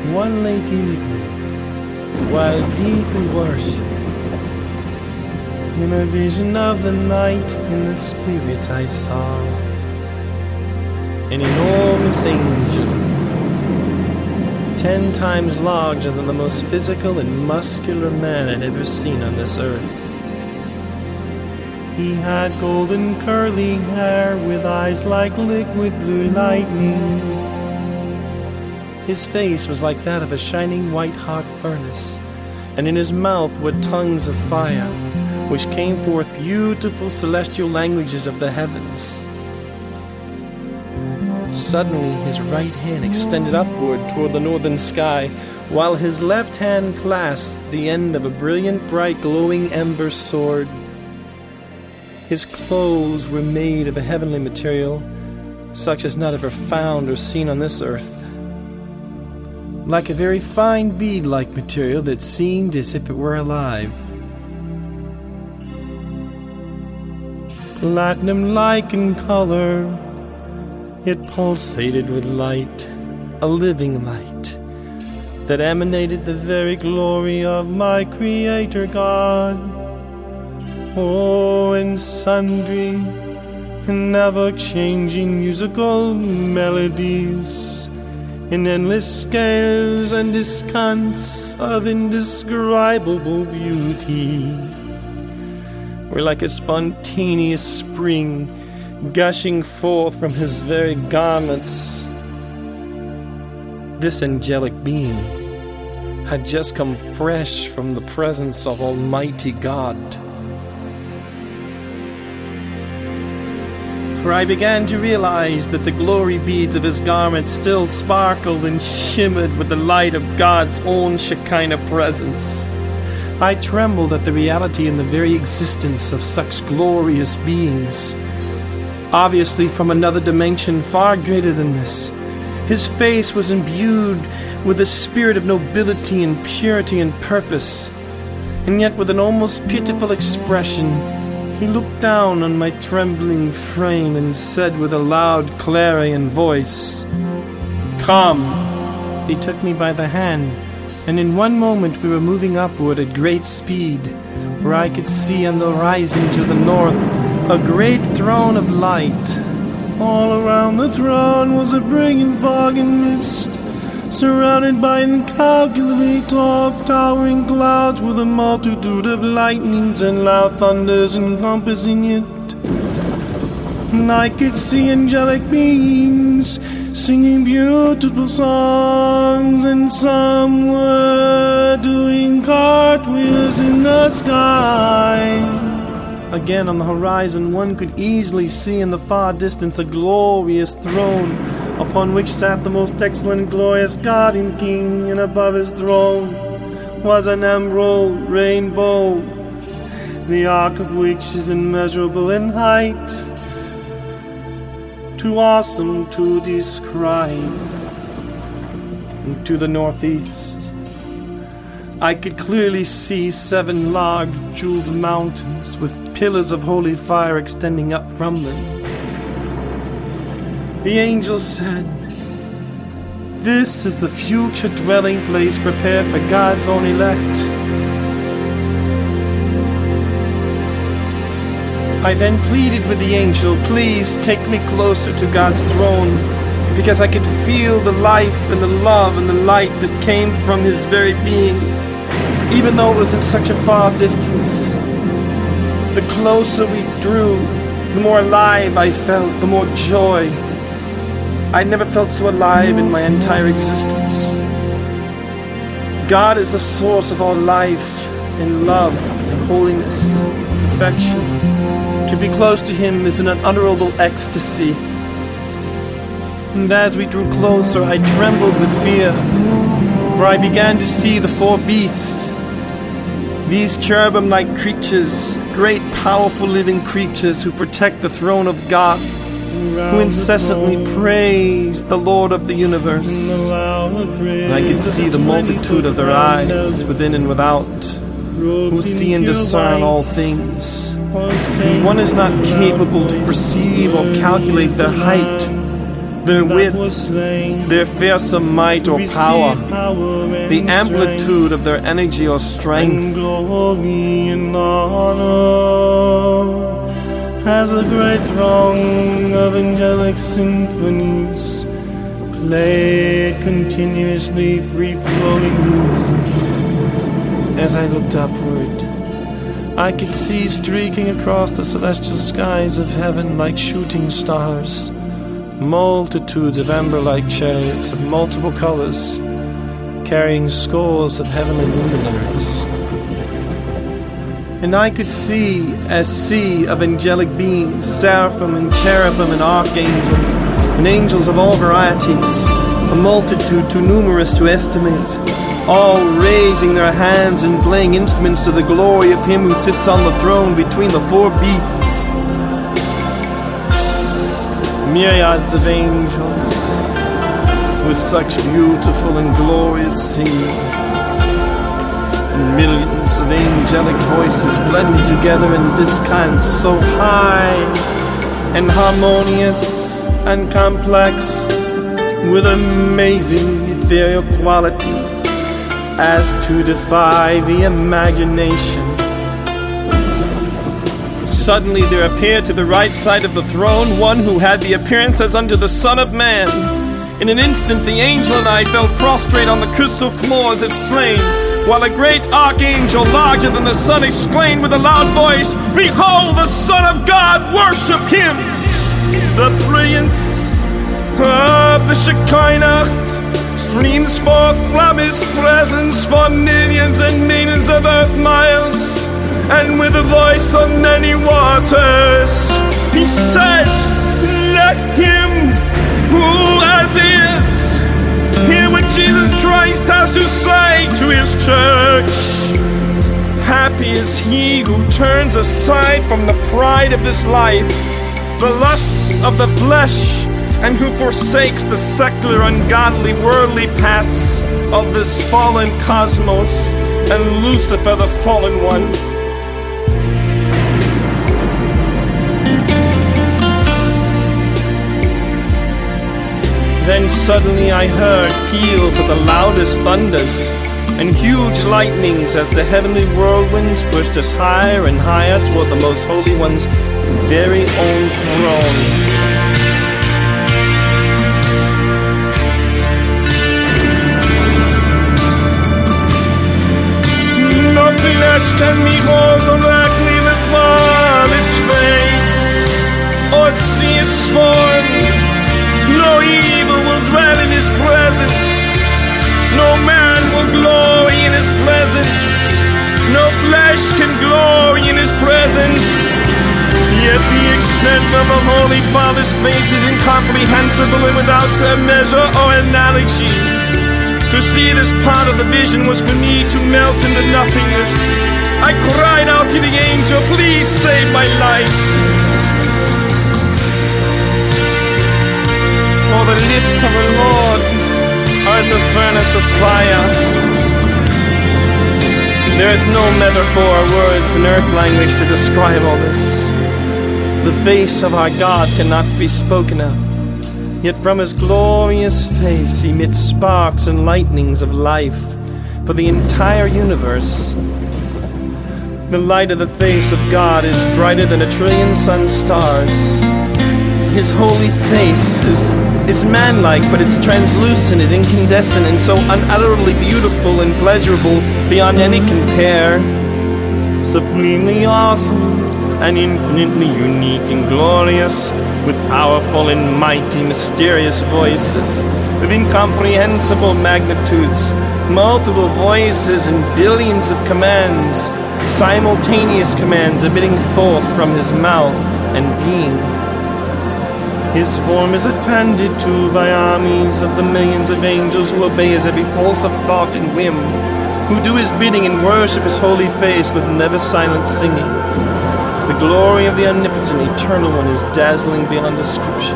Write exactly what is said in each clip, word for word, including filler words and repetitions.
one late evening, while deep in worship, in a vision of the night, in the spirit I saw an enormous angel, ten times larger than the most physical and muscular man I'd ever seen on this earth. He had golden curly hair with eyes like liquid blue lightning. His face was like that of a shining white hot furnace, and in his mouth were tongues of fire, which came forth beautiful celestial languages of the heavens. Suddenly his right hand extended upward toward the northern sky, while his left hand clasped the end of a brilliant, bright, glowing ember sword. His clothes were made of a heavenly material, such as not ever found or seen on this earth, like a very fine bead-like material that seemed as if it were alive. Platinum-like in color, it pulsated with light, a living light, that emanated the very glory of my Creator God. Oh, in sundry and ever-changing musical melodies, in endless scales and descants of indescribable beauty, were like a spontaneous spring gushing forth from his very garments. This angelic being had just come fresh from the presence of Almighty God. For I began to realize that the glory beads of his garment still sparkled and shimmered with the light of God's own Shekinah presence. I trembled at the reality and the very existence of such glorious beings, obviously from another dimension far greater than this. His face was imbued with a spirit of nobility and purity and purpose, and yet with an almost pitiful expression, he looked down on my trembling frame and said with a loud, clarion voice, "Come." He took me by the hand, and in one moment we were moving upward at great speed, where I could see on the horizon to the north a great throne of light. All around the throne was a brilliant fog and mist, surrounded by incalculably tall, towering clouds with a multitude of lightnings and loud thunders encompassing it. And I could see angelic beings singing beautiful songs, and some were doing cartwheels in the sky. Again, on the horizon, one could easily see in the far distance a glorious throne, upon which sat the most excellent and glorious God and King, and above his throne was an emerald rainbow, the arc of which is immeasurable in height, too awesome to describe. And to the northeast, I could clearly see seven large jeweled mountains with pillars of holy fire extending up from them. The angel said, "This is the future dwelling place prepared for God's own elect." I then pleaded with the angel, "Please take me closer to God's throne," because I could feel the life and the love and the light that came from his very being, even though it was in such a far distance. The closer we drew, the more alive I felt, the more joy. I'd never felt so alive in my entire existence. God is the source of all life and love and holiness, perfection. To be close to him is an unutterable ecstasy. And as we drew closer, I trembled with fear, for I began to see the four beasts. These cherubim-like creatures, great powerful living creatures who protect the throne of God, who incessantly praise the Lord of the universe. And I could see the multitude of their eyes, within and without, who see and discern all things. And one is not capable to perceive or calculate their height, their width, their fearsome might or power, the amplitude of their energy or strength. Glory and honor as a great throng of angelic symphonies played continuously free-flowing music. As I looked upward, I could see streaking across the celestial skies of heaven like shooting stars, multitudes of amber-like chariots of multiple colors, carrying scores of heavenly luminaries. And I could see a sea of angelic beings, seraphim and cherubim and archangels, and angels of all varieties, a multitude too numerous to estimate, all raising their hands and playing instruments to the glory of Him who sits on the throne between the four beasts. Myriads of angels with such beautiful and glorious singing, and millions of angelic voices blended together in discants so high and harmonious and complex, with amazing ethereal quality as to defy the imagination. Suddenly there appeared to the right side of the throne one who had the appearance as unto the Son of Man. In an instant the angel and I fell prostrate on the crystal floor as if slain, while a great archangel larger than the sun exclaimed with a loud voice, "Behold the Son of God, worship Him!" The brilliance of the Shekinah streams forth from His presence for millions and millions of earth miles, and with the voice of many waters, He said, "Let him who has ears hear what Jesus Christ has to say to His church. Happy is he who turns aside from the pride of this life, the lusts of the flesh, and who forsakes the secular, ungodly, worldly paths of this fallen cosmos and Lucifer, the fallen one." Then suddenly I heard peals of the loudest thunders and huge lightnings as the heavenly whirlwinds pushed us higher and higher toward the Most Holy One's very own throne. No flesh can behold directly before His face, or see His form. No evil will dwell in His presence. No man will glory in His presence. No flesh can glory in His presence. Yet the extent of the Holy Father's face is incomprehensible and without a measure or analogy. To see this part of the vision was for me to melt into nothingness. I cried out to the angel, "Please save my life." For the lips of the Lord are as a furnace of fire. There is no metaphor or words in earth language to describe all this. The face of our God cannot be spoken of, yet from His glorious face emits sparks and lightnings of life for the entire universe. The light of the face of God is brighter than a trillion sun stars. His holy face is, is man-like, but it's translucent and incandescent and so unutterably beautiful and pleasurable beyond any compare. Supremely awesome and infinitely unique and glorious, with powerful and mighty mysterious voices, with incomprehensible magnitudes, multiple voices and billions of commands, simultaneous commands emitting forth from His mouth and being. His form is attended to by armies of the millions of angels who obey His every pulse of thought and whim, who do His bidding and worship His holy face with never silent singing. The glory of the omnipotent eternal one is dazzling beyond description.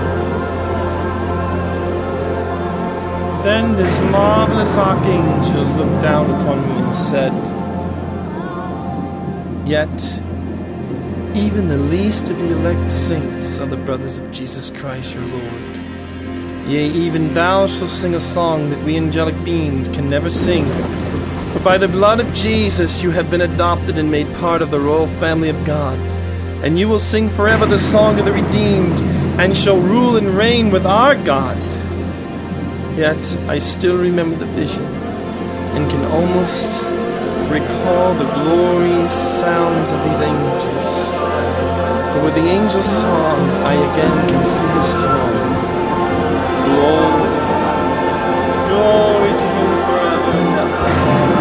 Then this marvelous archangel looked down upon me and said, "Yet even the least of the elect saints are the brothers of Jesus Christ your Lord. Yea, even thou shalt sing a song that we angelic beings can never sing. For by the blood of Jesus you have been adopted and made part of the royal family of God. And you will sing forever the song of the redeemed, and shall rule and reign with our God. Yet I still remember the vision, and can almost recall the glorious sounds of these angels. For with the angel's song I again can see his throne. Glory, glory to him forever and ever.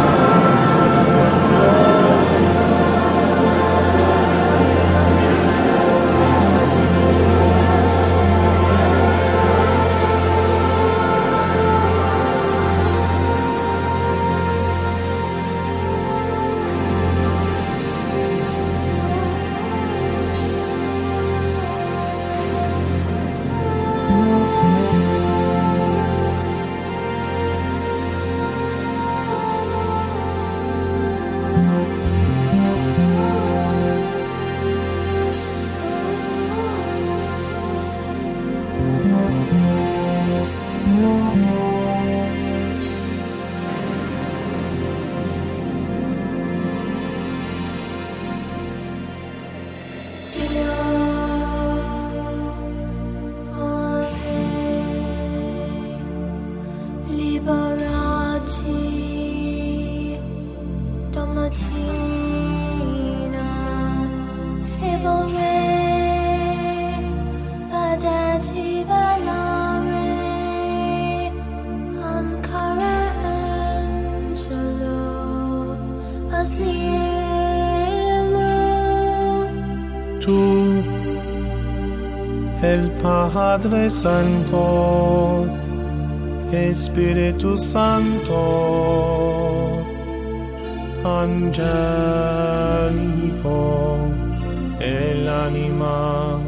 Tú, el Padre Santo, Espíritu Santo, angelico, el anima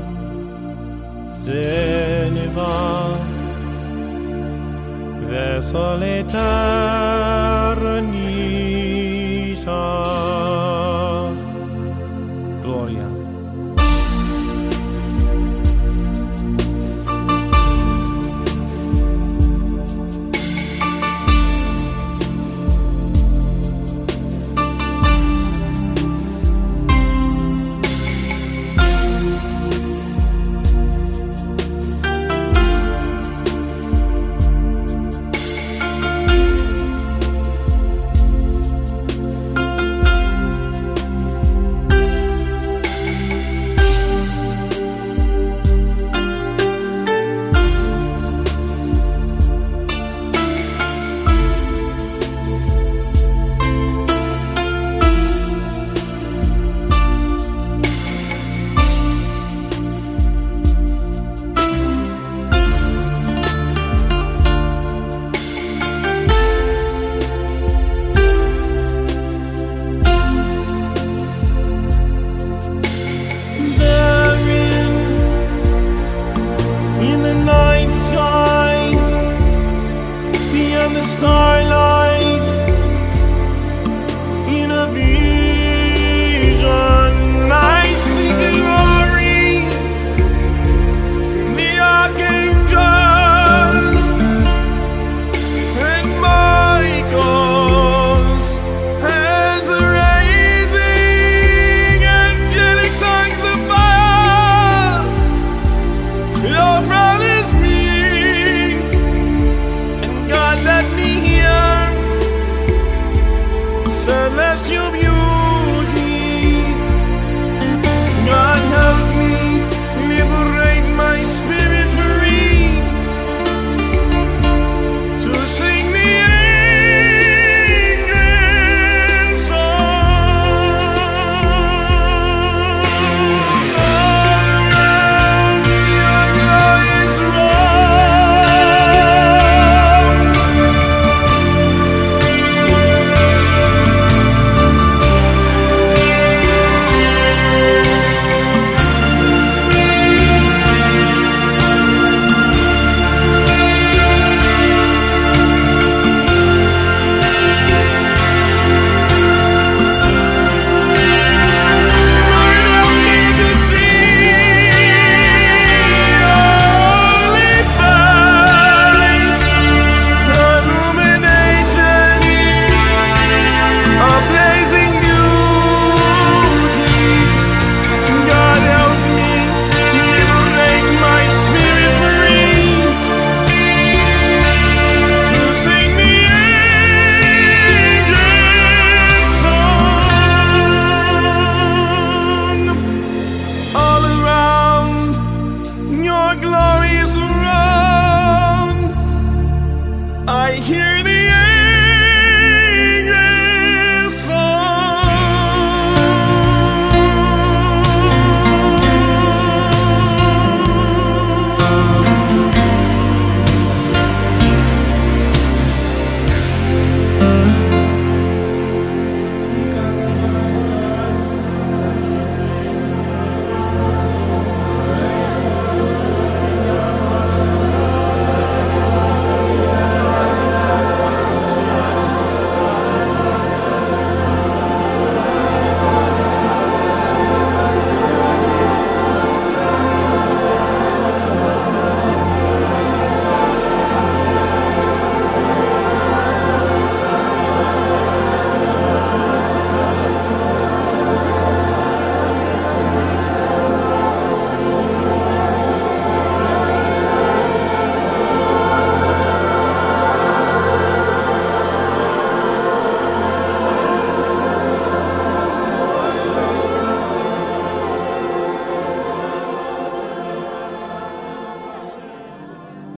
se ne va verso l'eternità.